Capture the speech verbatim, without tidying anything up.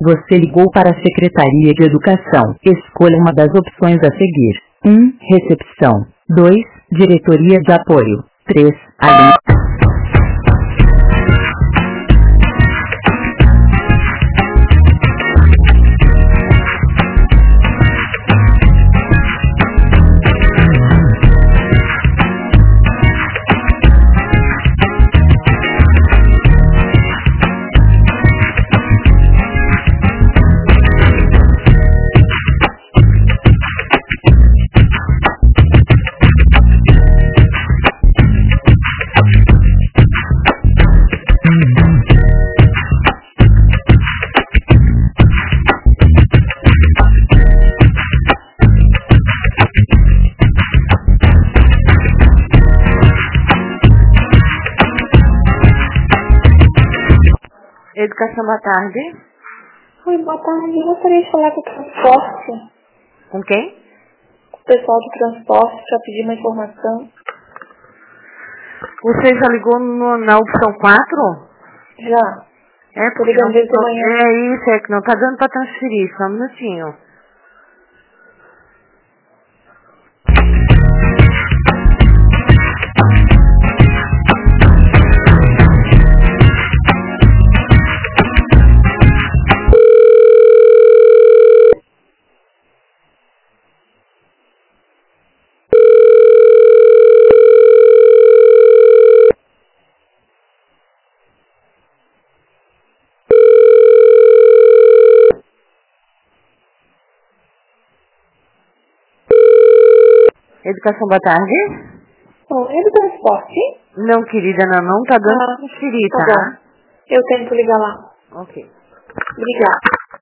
Você ligou para a Secretaria de Educação. Escolha uma das opções a seguir. um. Recepção. dois. Diretoria de Apoio. três. Além. Educação, boa tarde. Oi, boa tarde. Eu gostaria de falar com o transporte. Com quem? Com o pessoal do transporte para pedir uma informação. Você já ligou no, na opção quatro? Já. É, Tô ligando desde não, amanhã. É isso, é que não tá dando para transferir, só um minutinho. Educação, boa tarde. Oi, é do transporte? Não, querida, não, não tá dando Ah, para transferir, tá tá? bom. Eu tento ligar lá. Ok. Obrigada.